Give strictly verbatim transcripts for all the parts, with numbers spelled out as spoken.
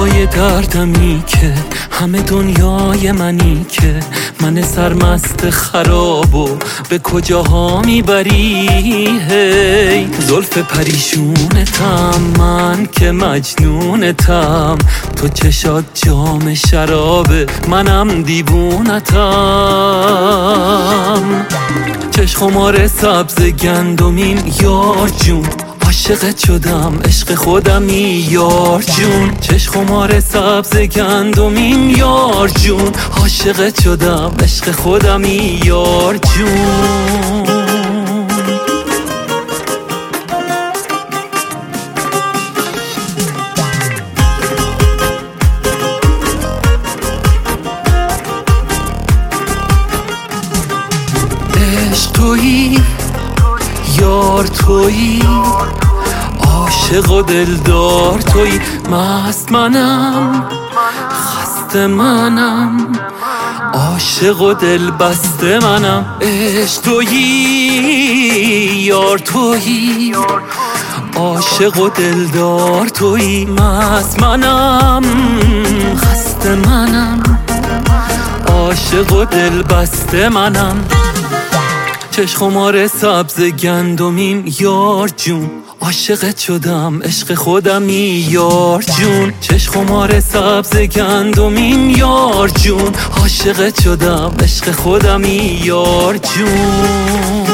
دریای دردمی که همه دنیای منی که من سرمست خرابو به کجاها میبری. هی زلف پریشونتم من که مجنونتم، تو چشات جام شرابه منم دیوونتم. چشم خمار سبز گندمین یار جون، عاشقت شدم عشق خودمی یار جون. چشم خمار سبز گندمین یار جون، عاشقت شدم عشق خودمی یار جون. عشق تویی یار تویی، عاشق و دلدار تویی، مست منم خسته منم، عاشق و دل بسته منم. عشق تویی یار تویی، عاشق و دلدار تویی، مست منم خسته منم، عاشق و دل بسته منم. چشم خمار سبز گندمین یار جون، عاشقت شدم عشق خودمی یار جون. چشم خمار سبز گندمین یار جون، عاشقت شدم عشق خودمی یار جون.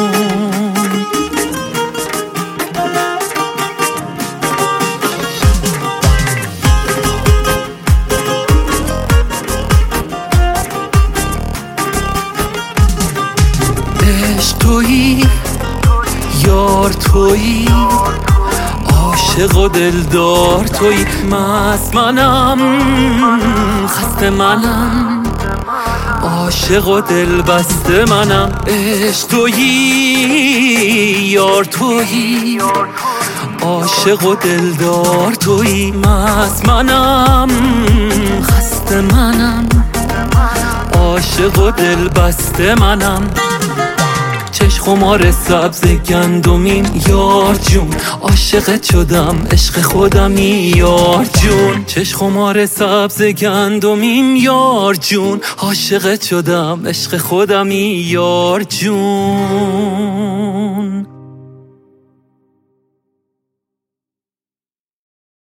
عشق تویی یار تویی، عاشق و دلدار تویی، مست منم خسته منم، عاشق و دل بسته منم. عشق تویی یار تویی، عاشق و دلدار تویی، مست منم خسته منم، عاشق و دل بسته منم. چشم خمار سبز گندمین یار جون، عاشقت شدم عشق خودمی یار جون. چشم خمار سبز گندمین یار جون، عاشقت شدم عشق خودمی یار جون.